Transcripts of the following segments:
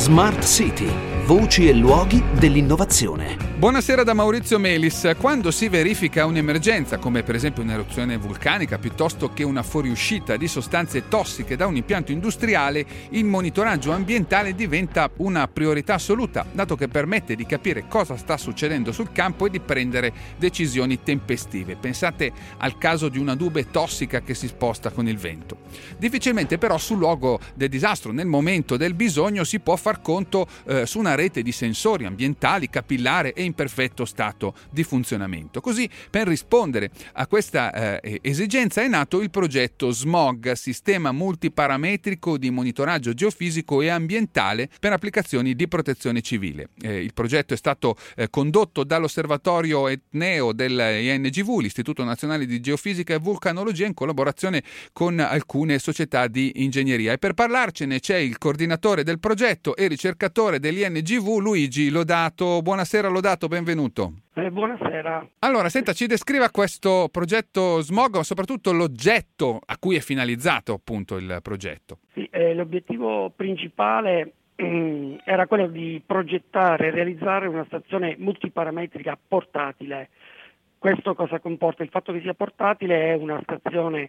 Smart City, voci e luoghi dell'innovazione. Buonasera da Maurizio Melis. Quando si verifica un'emergenza, come per esempio un'eruzione vulcanica, piuttosto che una fuoriuscita di sostanze tossiche da un impianto industriale, il monitoraggio ambientale diventa una priorità assoluta, dato che permette di capire cosa sta succedendo sul campo e di prendere decisioni tempestive. Pensate al caso di una nube tossica che si sposta con il vento. Difficilmente però sul luogo del disastro, nel momento del bisogno, si può far conto su una rete di sensori ambientali capillare e in perfetto stato di funzionamento. Così, per rispondere a questa esigenza è nato il progetto SMOG, Sistema Multiparametrico di Monitoraggio Geofisico e Ambientale per applicazioni di protezione civile. Il progetto è stato condotto dall'Osservatorio Etneo dell'INGV, l'Istituto Nazionale di Geofisica e Vulcanologia, in collaborazione con alcune società di ingegneria. E per parlarcene c'è il coordinatore del progetto e ricercatore dell'INGV, Luigi Lodato. Buonasera Lodato, benvenuto. Buonasera. Allora, senta, ci descriva questo progetto SMOG, ma soprattutto l'oggetto a cui è finalizzato appunto il progetto. Sì, l'obiettivo principale era quello di progettare e realizzare una stazione multiparametrica portatile. Questo cosa comporta? Il fatto che sia portatile è una stazione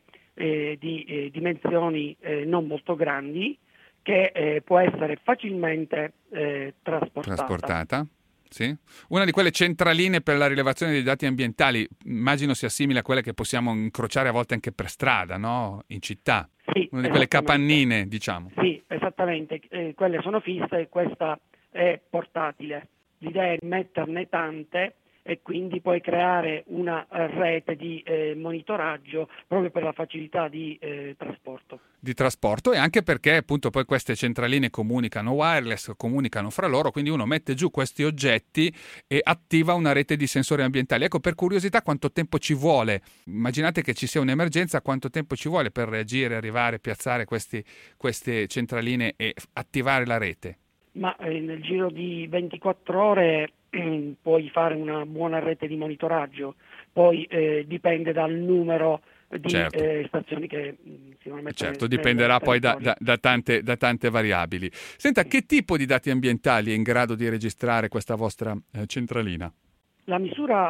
di dimensioni non molto grandi che può essere facilmente trasportata. Sì. Una di quelle centraline per la rilevazione dei dati ambientali, immagino sia simile a quelle che possiamo incrociare a volte anche per strada, no? In città. Sì, una di quelle capannine, diciamo. Sì, esattamente. Quelle sono fisse e questa è portatile. L'idea è metterne tante e quindi puoi creare una rete di monitoraggio proprio per la facilità di trasporto. Di trasporto, e anche perché appunto poi queste centraline comunicano wireless, comunicano fra loro, quindi uno mette giù questi oggetti e attiva una rete di sensori ambientali. Ecco, per curiosità, quanto tempo ci vuole? Immaginate che ci sia un'emergenza, quanto tempo ci vuole per reagire, arrivare, piazzare queste centraline e attivare la rete? Ma nel giro di 24 ore puoi fare una buona rete di monitoraggio, poi dipende dal numero di stazioni che si vanno a mettere. Certo, dipenderà poi da tante variabili. Senta, che tipo di dati ambientali è in grado di registrare questa vostra centralina? La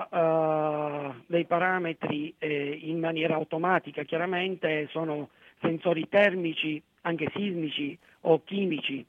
misura dei parametri in maniera automatica chiaramente sono sensori termici, anche sismici o chimici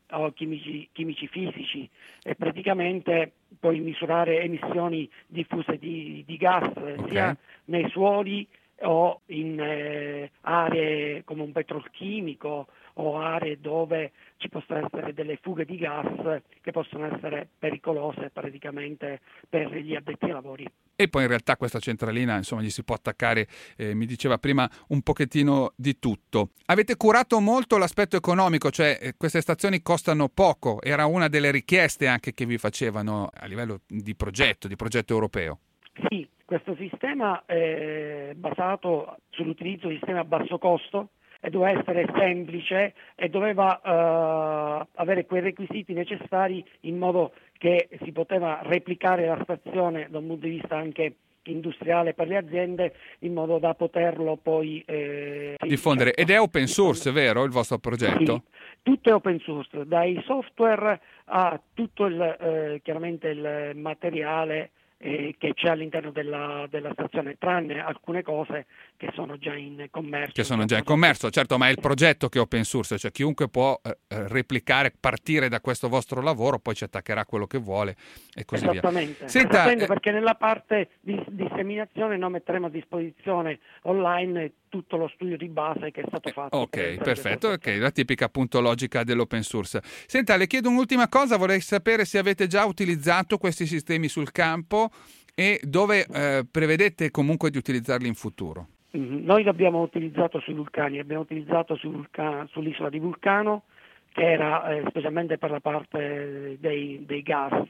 fisici, e praticamente puoi misurare emissioni diffuse di gas sia nei suoli o in aree come un petrolchimico o aree dove ci possono essere delle fughe di gas che possono essere pericolose praticamente per gli addetti ai lavori. E poi in realtà questa centralina, insomma, gli si può attaccare, mi diceva prima, un pochettino di tutto. Avete curato molto l'aspetto economico, cioè queste stazioni costano poco, era una delle richieste anche che vi facevano a livello di progetto europeo. Sì, questo sistema è basato sull'utilizzo di sistemi a basso costo e doveva essere semplice e doveva avere quei requisiti necessari in modo che si poteva replicare la stazione da un punto di vista anche industriale per le aziende, in modo da poterlo poi diffondere. Ed è open source, vero, il vostro progetto? Sì, tutto è open source, dai software a tutto chiaramente il materiale che c'è all'interno della stazione, tranne alcune cose che sono già in commercio. Certo, ma è il progetto che è open source, cioè chiunque può replicare, partire da questo vostro lavoro, poi ci attaccherà quello che vuole e così via. Esattamente, perché nella parte di disseminazione noi metteremo a disposizione online tutto lo studio di base che è stato fatto. Ok, perfetto, la tipica appunto logica dell'open source. Senta, le chiedo un'ultima cosa, vorrei sapere se avete già utilizzato questi sistemi sul campo e dove prevedete comunque di utilizzarli in futuro. Noi l'abbiamo utilizzato sui vulcani, abbiamo utilizzato sull'isola di Vulcano, che era specialmente per la parte dei gas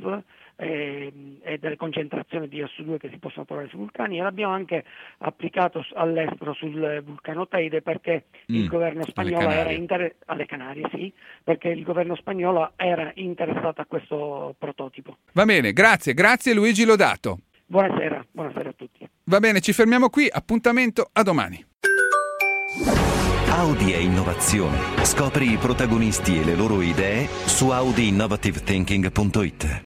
e delle concentrazioni di SO2 che si possono trovare sui vulcani, e l'abbiamo anche applicato all'estero sul vulcano Teide perché il governo spagnolo alle Canarie, sì, perché il governo spagnolo era interessato a questo prototipo. Va bene, grazie Luigi Lodato. Buonasera a tutti. Va bene, ci fermiamo qui, appuntamento a domani. Audi è innovazione. Scopri i protagonisti e le loro idee su audiinnovativethinking.it.